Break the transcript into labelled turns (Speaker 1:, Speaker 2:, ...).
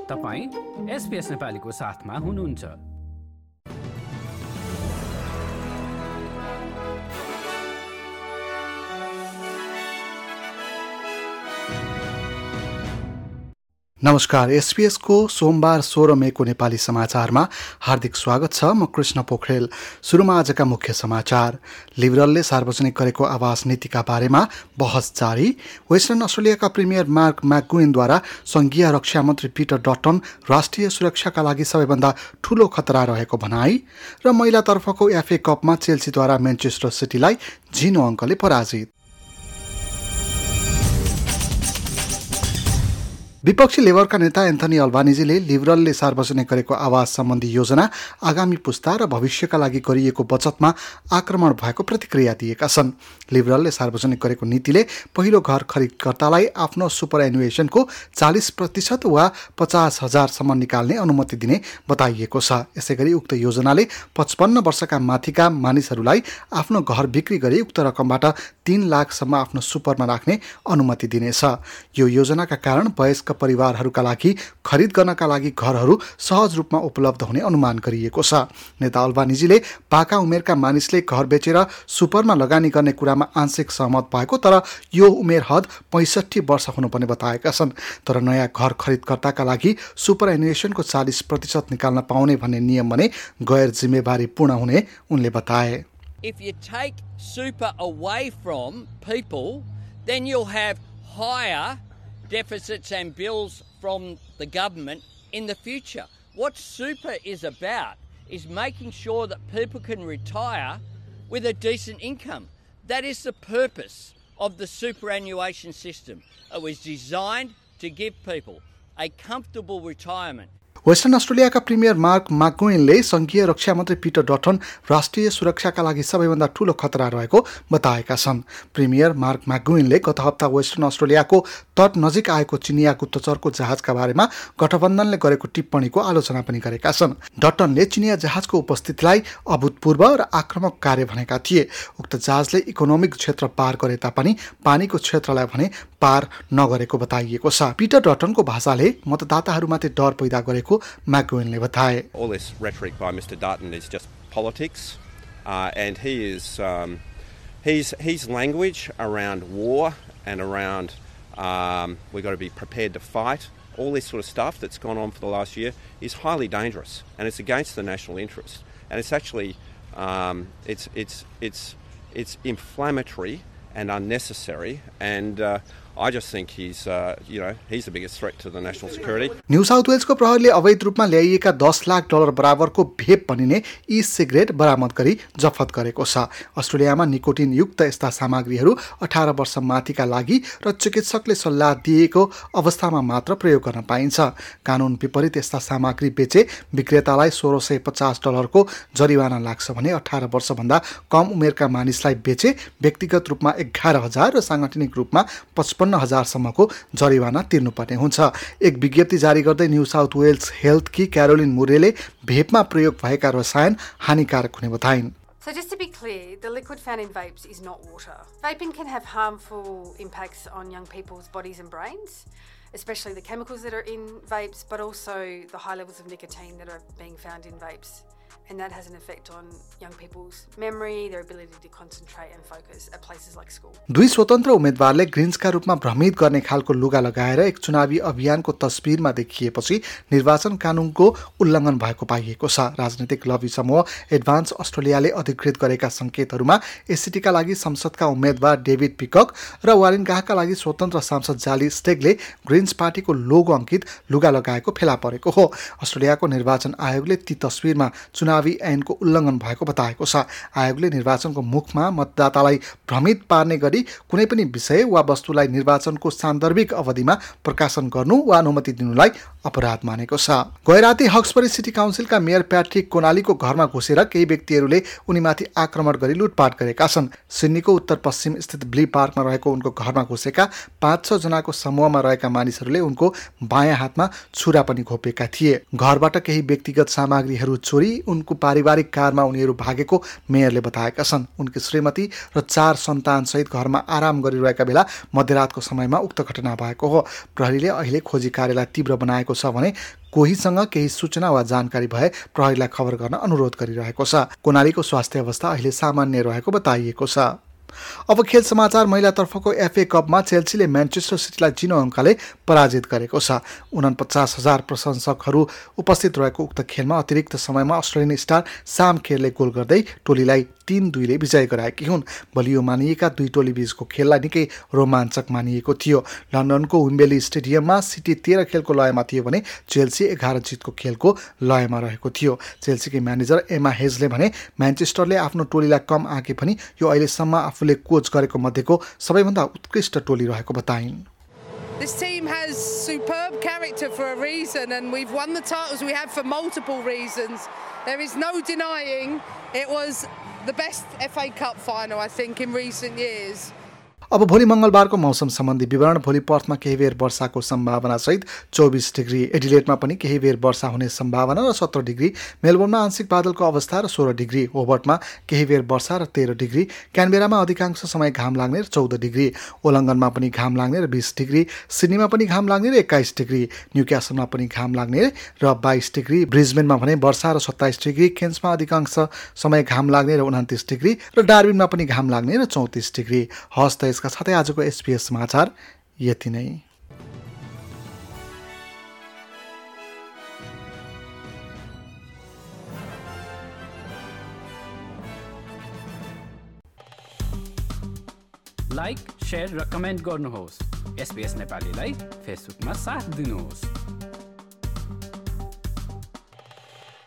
Speaker 1: तपाईं SBS नेपालीको साथमा हुनुहुन्छ।
Speaker 2: नमस्कार, SBS को सोमबार 16 मेको नेपाली समाचारमा हार्दिक स्वागत छ। म कृष्ण पोखरेल। सुरुमा आजका मुख्य समाचार। लिबरलले सार्वजनिक गरेको आवास नीतिका बारेमा बहस जारी। वेस्टर्न अस्ट्रेलियाका प्रिमियर मार्क मैक्गुइनद्वारा संघीय रक्षा मन्त्री पीटर डटन राष्ट्रिय सुरक्षाका लागि सबैभन्दा ठूलो खतरा रहेको भनाई र महिलातर्फको एफए कपमा चेल्सीद्वारा म्यानचेस्टर सिटीलाई 0 अङ्कले पराजित। विपक्षी लेबरका नेता एन्थनी अल्बानिजीले लिबरलले सार्वजनिक गरेको आवास सम्बन्धी योजना आगामी पुस्ता र भविष्यका लागि गरिएको बचतमा आक्रमण भएको प्रतिक्रिया दिएका छन्। लिबरलले सार्वजनिक गरेको नीतिले पहिलो घर खरिदकर्तालाई आफ्नो सुपरएन्युएसनको 40% वा 50,000 सम्म निकाल्ने अनुमति दिने बताइएको छ। यसैगरी उक्त योजनाले 55 वर्षका माथिका मानिसहरूलाई आफ्नो घर बिक्री गरी उक्त रकमबाट 3 लाखसम्म आफ्नो सुपरमा राख्ने अनुमति दिनेछ। यो योजनाका कारण वयस्क परिवारहरूका लागि खरिद गर्नका लागि घरहरू सहज रूपमा उपलब्ध हुने अनुमान गरिएको छ। नेता अल्बानिजीले पाका उमेरका मानिसले घर बेचेर सुपरमा लगानी गर्ने कुरामा आंशिक सहमत भएको, तर यो उमेर हद 65 वर्ष हुनुपर्ने बताएका छन्। तर नयाँ घर खरिदकर्ताका लागि सुपरएन्युएसनको 40% निकाल्न पाउने भन्ने नियम भने गैर जिम्मेवारीपूर्ण हुने उनले बताए।
Speaker 3: If you take super away from people, then you'll have higher deficits and bills from the government in the future. What super is about is making sure that people can retire with a decent income. That is the purpose of the superannuation system. It was designed to give people a comfortable retirement.
Speaker 2: Western अस्ट्रेलियाका premier Mark मैक्गुइनले संघीय रक्षा मन्त्री Peter Dutton राष्ट्रिय सुरक्षाका लागि सबैभन्दा ठूलो खतरा रहेको बताएका छन्। प्रिमियर मार्क मैक्गुइनले गत हप्ता वेस्टर्न अस्ट्रेलियाको तट नजिक आएको चिनिया गुप्तचरको जहाजका बारेमा गठबन्धनले गरेको टिप्पणीको आलोचना पनि गरेका छन्। डटनले चिनिया जहाजको उपस्थितिलाई अभूतपूर्व र आक्रामक कार्य भनेका थिए। उक्त जहाजले इकोनोमिक क्षेत्र पार गरे तापनि पानीको क्षेत्रलाई भने पार नगरेको बताइएको छ। पीटर डटनको भाषाले मतदाताहरूमाथि डर पैदा गरेको मैक्गुइनले बताए।
Speaker 4: All this rhetoric by Mr. Dutton is just politics, and his language around war and around we've got to be prepared to fight. All this sort of stuff that's gone on for the last year is highly dangerous, and it's against the national interest. And it's actually it's inflammatory and unnecessary, and I just think he's the biggest threat to the national security.
Speaker 2: New South वेल्सको प्रहरीले अवैध रूपमा ल्याइएका $10 लाख बराबरको vape भनिने e cigarette बरामद गरी जफत गरेको छ। अस्ट्रेलियामा निकोटिन युक्त यस्ता सामग्रीहरू 18 वर्ष माथिका लागि र चिकित्सकले सल्लाह दिएको अवस्थामा मात्र प्रयोग गर्न पाइन्छ। कानुन विपरीत यस्ता सामग्री बेचे विक्रेतालाई $1,650 को जरिवाना लाग्छ भने 18 वर्षभन्दा कम उमेरका मानिसलाई बेचे व्यक्तिगत रूपमा 11,000 र सांगठनिक रूपमा 55,000 सम्मको जरिवाना तिर्नुपर्ने हुन्छ। एक विज्ञप्ति जारी गर्दै न्यू साउथ वेल्स हेल्थकी क्यारोलिन मुरेले भेपमा प्रयोग भएका रसायन हानिकारक हुने बताइन्।
Speaker 5: So just to be clear, the liquid found in vapes is not water. Vaping can have harmful impacts on young people's bodies and brains, especially the chemicals that are in vapes, but also the high levels of nicotine that are being found in vapes. And that has an effect on young people's memory, their ability to concentrate and focus at places like school.
Speaker 2: दुई स्वतन्त्र उम्मेदवारले ग्रिन्सका रूपमा भ्रमित गर्ने खालको लुगा लगाएर एक चुनावी अभियानको तस्बिरमा देखिएपछि निर्वाचन कानुनको उल्लङ्घन भएको पाइएको छ। राजनीतिक लबी समूह एडभान्स अस्ट्रेलियाले अधिकृत गरेका संकेतहरूमा एससीटीका लागि संसदका उम्मेदवार डेभिड पिकक र वारिनगाहका लागि स्वतन्त्र सांसद जाली स्टेगले ग्रिन्स पार्टीको लोगो अंकित लुगा लगाएको फेला परेको हो। अस्ट्रेलियाको निर्वाचन आयोगले ती तस्बिरमा चुनावी ऐनको उल्लङ्घन भएको बताएको छ। आयोगले निर्वाचनको मुखमा मतदातालाई भ्रमित पार्ने गरी कुनै पनि विषय वा वस्तुलाई निर्वाचनको सान्दर्भिक अवधिमा प्रकाशन गर्नु वा अनुमति दिनुलाई अपराध मानेको छ। गैराती हक्सबरी सिटी काउन्सिलका मेयर प्याट्रिक कोनालीको घरमा घुसेर केही व्यक्तिहरूले उनीमाथि आक्रमण गरी लुटपाट गरेका छन्। सिडनीको उत्तर पश्चिम स्थित ब्ली पार्कमा रहेको उनको घरमा घुसेका 5-6 जनाको समूहमा रहेका मानिसहरूले उनको बायाँ हातमा छुरा पनि घोपेका थिए। घरबाट केही व्यक्तिगत सामग्रीहरू चोरी उनको उनको पारिवारिक कारमा उनीहरू भागेको मेयरले बताएका छन्। उनकी श्रीमती र 4 सन्तानसहित घरमा आराम गरिरहेका बेला मध्यरातको समयमा उक्त घटना भएको हो। प्रहरीले अहिले खोजी कार्यलाई तीव्र बनाएको छ भने कोहीसँग केही सूचना वा जानकारी भए प्रहरीलाई खबर गर्न अनुरोध गरिरहेको छ। कोनालीको स्वास्थ्य अवस्था अहिले सामान्य रहेको बताइएको छ। अब खेल समाचार। महिलातर्फको एफए कपमा चेल्सीले म्यान्चेस्टर सिटीलाई 0 अङ्कले पराजित गरेको छ। 49,000 प्रशंसकहरू उपस्थित रहेको उक्त खेलमा अतिरिक्त समयमा अस्ट्रेलियन स्टार साम केरले गोल गर्दै टोलीलाई 3-2ले विजय गराएकी हुन्। बलियो मानिएका दुई टोली बीचको खेललाई निकै रोमाञ्चक मानिएको थियो। लन्डनको विम्बली स्टेडियममा सिटी 13 खेलको लयमा थियो भने चेल्सी 11 जितको खेलको लयमा रहेको थियो। चेल्सीकी म्यानेजर एमा हेजले भने म्यान्चेस्टरले आफ्नो टोलीलाई कम आँके पनि यो अहिलेसम्म आफूले कोच गरेको मध्येको सबैभन्दा उत्कृष्ट टोली रहेको बताइन्।
Speaker 6: This team has superb character for a reason, and we've won the titles we have for multiple reasons. There is no denying it was the best FA Cup final, I think, in recent years.
Speaker 2: अब भोलि मंगलबारको मौसम सम्बन्धी विवरण। भोलि पर्थमा केही बेर वर्षाको सम्भावना सहित 24 डिग्री, एडिलेडमा पनि केही बेर वर्षा हुने सम्भावना र 17 डिग्री, मेलबोर्नमा आंशिक बादलको अवस्था र 16 डिग्री, होबर्टमा केही बेर वर्षा र 13 डिग्री, क्यानबेरामा अधिकांश समय घाम लाग्ने र 14 डिग्री, ओलङ्गनमा पनि घाम लाग्ने र 20 डिग्री, सिडनीमा पनि घाम लाग्ने र 21 डिग्री, न्युक्यासलमा पनि घाम लाग्ने र 22 डिग्री, ब्रिजबेनमा भने वर्षा र 27 डिग्री, केन्समा अधिकांश समय घाम लाग्ने र 29 डिग्री र डार्विनमा पनि घाम लाग्ने र 34 डिग्री। हस्त यसका साथै आजको SBS समाचार यति नै।
Speaker 1: लाइक, शेयर र कमेन्ट गर्नुहोस्। SBS नेपालीलाई फेसबुकमा साथ दिनुहोस्।